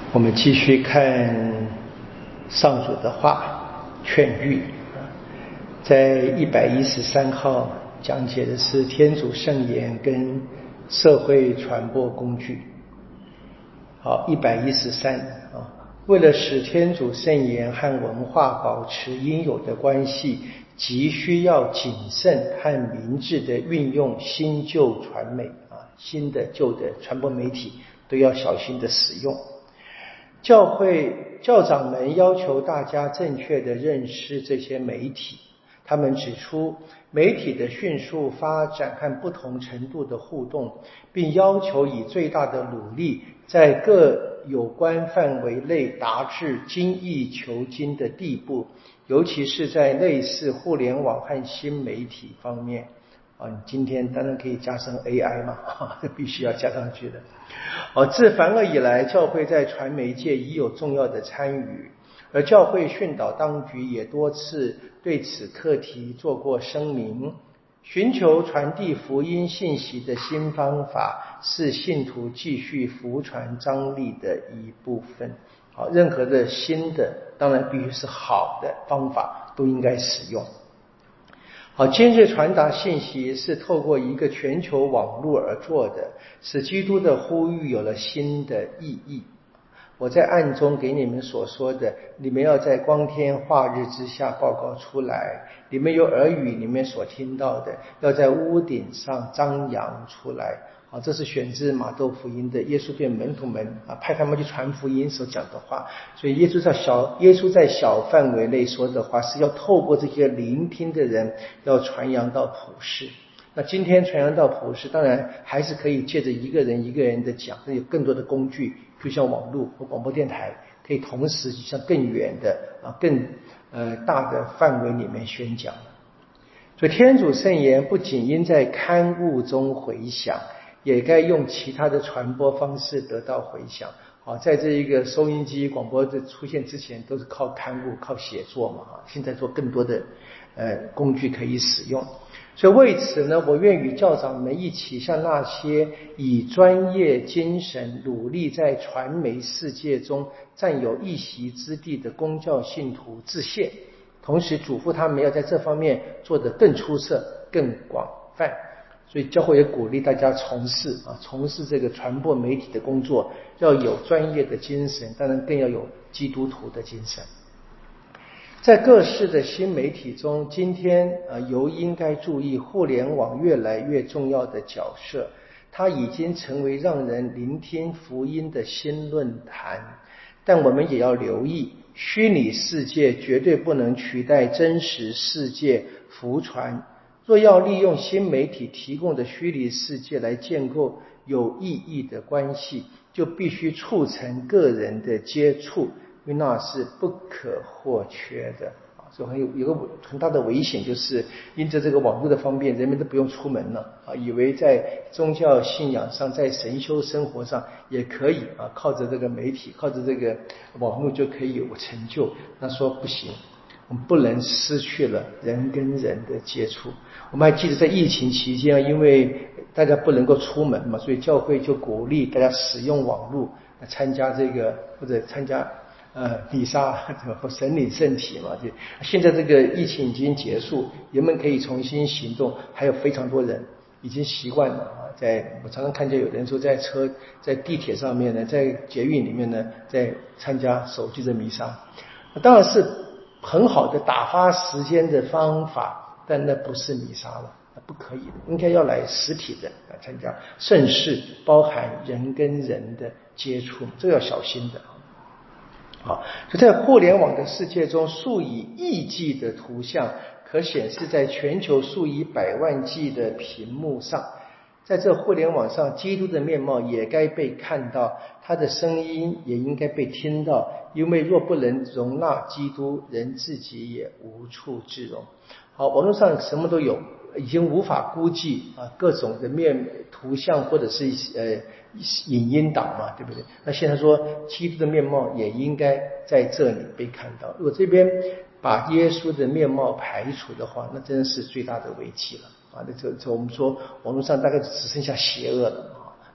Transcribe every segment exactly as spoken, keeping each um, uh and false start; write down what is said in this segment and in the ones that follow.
我们继续看上主的话劝喻，在一百一十三号讲解的是天主圣言跟社会传播工具。好，一百一十三啊，为了使天主圣言和文化保持应有的关系，急需要谨慎和明智的运用新旧传媒啊，新的旧的传播媒体都要小心的使用。教会教长们要求大家正确的认识这些媒体，他们指出媒体的迅速发展和不同程度的互动，并要求以最大的努力在各有关范围内达至精益求精的地步，尤其是在类似互联网和新媒体方面啊，你今天当然可以加上 A I 嘛，这必须要加上去的。哦，自梵二以来，教会在传媒界已有重要的参与，而教会训导当局也多次对此课题做过声明。寻求传递福音信息的新方法是信徒继续福传张力的一部分。好，任何的新的，当然必须是好的方法，都应该使用。好，今日传达信息是透过一个全球网络而做的，使基督的呼吁有了新的意义。我在暗中给你们所说的，你们要在光天化日之下报告出来；你们有耳语，你们所听到的，要在屋顶上张扬出来。啊，这是选自马窦福音的耶稣对门徒们啊派他们去传福音所讲的话。所以耶稣在小耶稣在小范围内说的话，是要透过这些聆听的人，要传扬到普世。那今天传扬到普世，当然还是可以借着一个人一个人的讲，有更多的工具，就像网络和广播电台，可以同时向更远的啊更呃大的范围里面宣讲。所以天主圣言不仅应在刊物中回响，也该用其他的传播方式得到回响。好，在这一个收音机广播的出现之前，都是靠刊物靠写作嘛，现在做更多的呃工具可以使用。所以为此呢，我愿与教长们一起向那些以专业精神努力在传媒世界中占有一席之地的公教信徒致谢，同时嘱咐他们要在这方面做得更出色更广泛。所以教会也鼓励大家从事啊，从事这个传播媒体的工作，要有专业的精神，当然更要有基督徒的精神。在各式的新媒体中，今天呃尤应该注意互联网越来越重要的角色，它已经成为让人聆听福音的新论坛。但我们也要留意，虚拟世界绝对不能取代真实世界福传。若要利用新媒体提供的虚拟世界来建构有意义的关系，就必须促成个人的接触，因为那是不可或缺的。所以很有有个很大的危险，就是因着这个网络的方便，人们都不用出门了啊，以为在宗教信仰上，在神修生活上也可以啊，靠着这个媒体，靠着这个网络就可以有成就。那说不行，我们不能失去了人跟人的接触。我们还记得在疫情期间，因为大家不能够出门嘛，所以教会就鼓励大家使用网络参加这个或者参加呃弥撒或神领圣体嘛。就现在这个疫情已经结束，人们可以重新行动，还有非常多人已经习惯了啊。在我常常看见有人说，在车在地铁上面呢，在捷运里面呢，在参加手机的弥撒，当然是很好的打发时间的方法，但那不是弥撒了，那不可以的，应该要来实体的来参加圣事，包含人跟人的接触，这要小心的。好，就在互联网的世界中，数以亿计的图像可显示在全球数以百万计的屏幕上。在这互联网上，基督的面貌也该被看到，他的声音也应该被听到，因为若不能容纳基督，人自己也无处自容。好，网络上什么都有，已经无法估计啊，各种的面图像或者是呃影音档嘛，对不对？那现在说基督的面貌也应该在这里被看到。如果这边把耶稣的面貌排除的话，那真是最大的危机了啊！那这这我们说网络上大概只剩下邪恶了啊，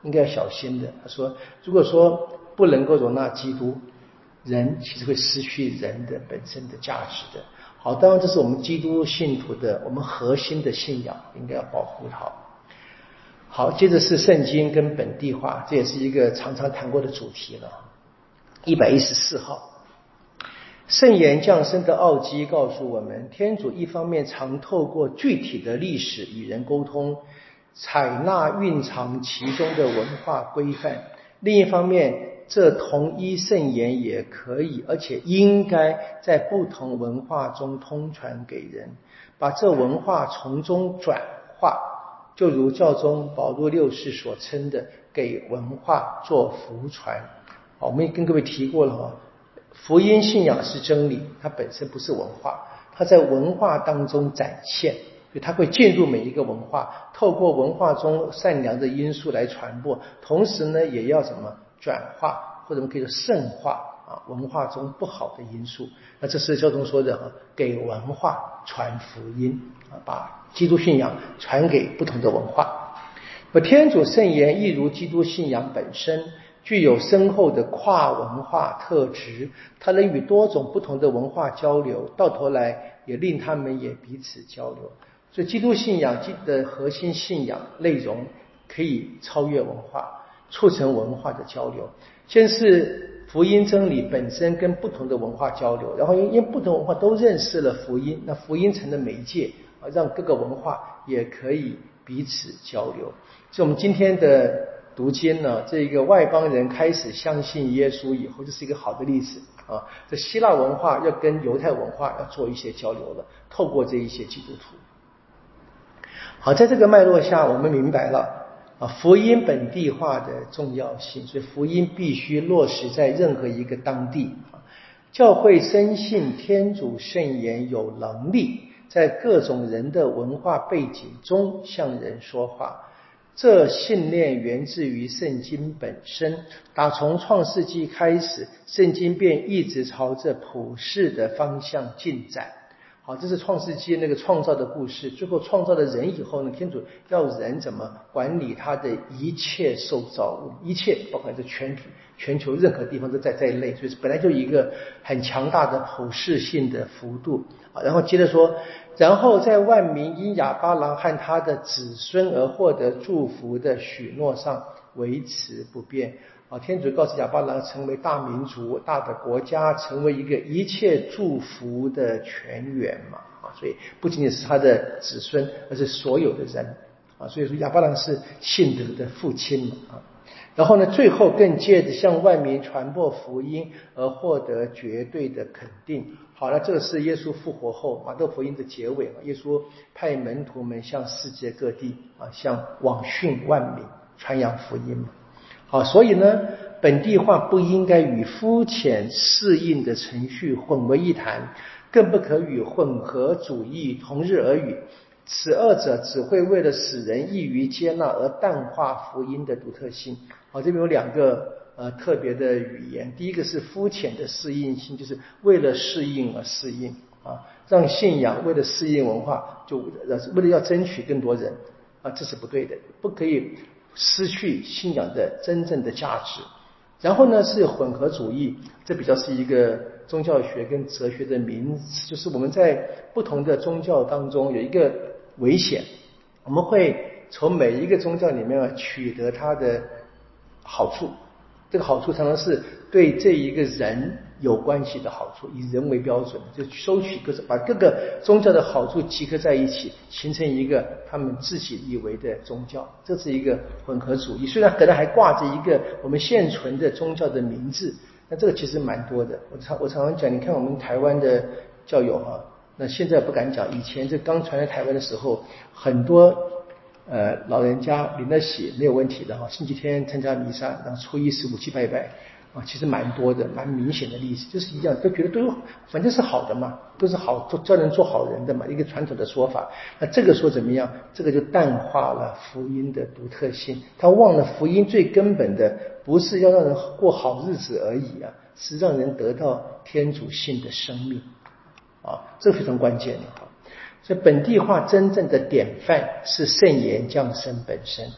应该要小心的。他说，如果说不能够容纳基督，人其实会失去人的本身的价值的。好，当然这是我们基督信徒的我们核心的信仰，应该要保护它。好，接着是圣经跟本地化，这也是一个常常谈过的主题了。一百一十四号，圣言降生的奥迹告诉我们，天主一方面常透过具体的历史与人沟通，采纳蕴藏其中的文化规范，另一方面这同一圣言也可以而且应该在不同文化中通传给人，把这文化从中转化，就如教宗保禄六世所称的给文化做福传。好，我们也跟各位提过了，福音信仰是真理，它本身不是文化，它在文化当中展现，所以它会进入每一个文化，透过文化中善良的因素来传播，同时呢也要什么转化，或者我们可以说圣化啊，文化中不好的因素。那这是教宗说的，给文化传福音啊，把基督信仰传给不同的文化。而天主圣言亦如基督信仰本身，具有深厚的跨文化特质，它能与多种不同的文化交流，到头来也令他们也彼此交流。所以基督信仰的核心信仰内容可以超越文化，促成文化的交流。先是福音真理本身跟不同的文化交流，然后因为不同文化都认识了福音，那福音成了媒介，让各个文化也可以彼此交流。所以我们今天的读经呢，这个外邦人开始相信耶稣以后，这是一个好的例子啊。这希腊文化要跟犹太文化要做一些交流了，透过这一些基督徒。好，在这个脉络下，我们明白了啊，福音本地化的重要性，所以福音必须落实在任何一个当地。教会深信天主圣言有能力在各种人的文化背景中向人说话，这信念源自于圣经本身。打从创世纪开始，圣经便一直朝着普世的方向进展。好，这是创世纪那个创造的故事，最后创造了人以后呢，天主要人怎么管理他的一切受造物，一切包括这全全球任何地方都在在内，所以本来就一个很强大的普世性的幅度。然后接着说，然后在万民因亚巴郎和他的子孙而获得祝福的许诺上维持不变。天主告诉亚巴郎成为大民族、大的国家，成为一个一切祝福的泉源嘛，所以不仅仅是他的子孙，而是所有的人啊。所以说亚巴郎是信德的父亲嘛。然后呢，最后更借着向万民传播福音而获得绝对的肯定。好了，这个是耶稣复活后马窦福音的结尾，耶稣派门徒们向世界各地啊，向往训万民传扬福音嘛。好，所以呢，本地化不应该与肤浅适应的程序混为一谈，更不可与混合主义同日而语。此二者只会为了使人易于接纳而淡化福音的独特性。好，这边有两个呃特别的语言，第一个是肤浅的适应性，就是为了适应而适应啊，让信仰为了适应文化，就为了要争取更多人啊，这是不对的，不可以失去信仰的真正的价值。然后呢是混合主义，这比较是一个宗教学跟哲学的名词，就是我们在不同的宗教当中有一个危险，我们会从每一个宗教里面取得它的好处，这个好处常常是对这一个人有关系的好处，以人为标准，就收取各种把各个宗教的好处集合在一起，形成一个他们自己以为的宗教，这是一个混合主义。虽然可能还挂着一个我们现存的宗教的名字，那这个其实蛮多的。我常我常常讲，你看我们台湾的教友哈，那现在不敢讲，以前这刚传来台湾的时候，很多呃老人家领了洗没有问题的哈，星期天参加弥撒，然后初一十五去拜拜啊，其实蛮多的，蛮明显的例子，就是一样，都觉得都反正是好的嘛，都是好做教人做好人的嘛，一个传统的说法。那这个说怎么样？这个就淡化了福音的独特性，他忘了福音最根本的不是要让人过好日子而已啊，是让人得到天主性的生命啊，这非常关键的。所以本地化真正的典范是圣言降生本身。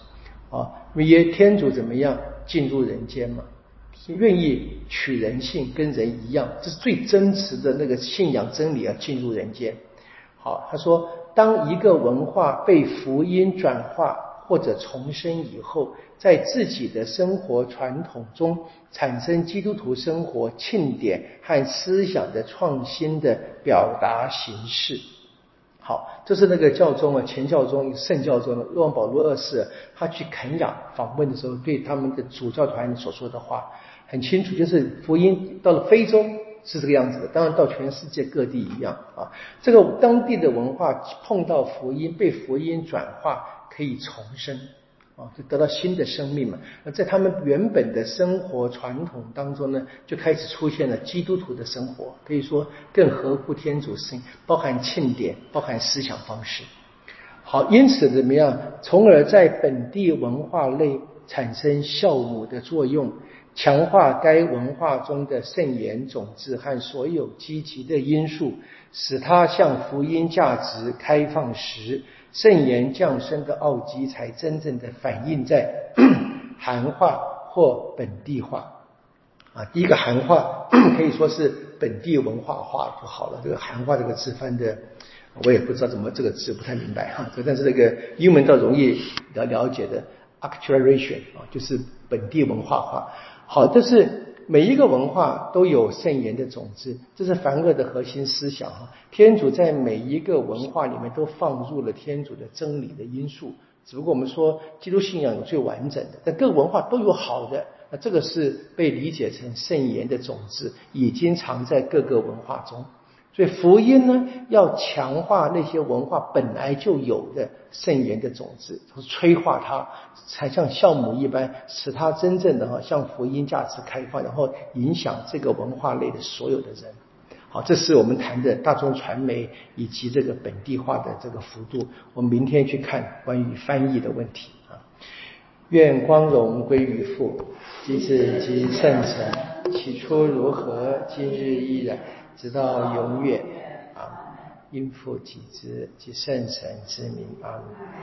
啊，因为天主怎么样进入人间嘛，愿意取人性，跟人一样，这是最真实的那个信仰真理啊，进入人间。好，他说，当一个文化被福音转化或者重生以后，在自己的生活传统中产生基督徒生活庆典和思想的创新的表达形式。好，这是那个教宗啊，前教宗圣教宗若望保禄二世，他去肯亚访问的时候，对他们的主教团所说的话很清楚，就是福音到了非洲是这个样子的，当然到全世界各地一样啊。这个当地的文化碰到福音，被福音转化，可以重生啊，就得到新的生命嘛。那在他们原本的生活传统当中呢，就开始出现了基督徒的生活，可以说更合乎天主性，包含庆典，包含思想方式。好，因此怎么样，从而在本地文化内产生酵母的作用，强化该文化中的圣言种子和所有积极的因素，使它向福音价值开放时，圣言降生的奥迹才真正的反映在韩化或本地化。啊，第一个韩化可以说是本地文化化就好了。这个韩化这个字翻的，我也不知道怎么这个字不太明白哈。但是这个英文倒容易了了解的 acculturation 啊，就是本地文化化。好，这是每一个文化都有圣言的种子，这是梵二的核心思想哈。天主在每一个文化里面都放入了天主的真理的因素，只不过我们说基督信仰有最完整的，但各个文化都有好的，那这个是被理解成圣言的种子，已经藏在各个文化中。所以福音呢，要强化那些文化本来就有的圣言的种子，催化它，才像酵母一般，使它真正的向福音价值开放，然后影响这个文化类的所有的人。好，这是我们谈的大众传媒以及这个本地化的这个幅度。我们明天去看关于翻译的问题啊。愿光荣归于父，及子及圣神，起初如何，今日依然，直到永远啊！因父及子及圣神之名，阿们。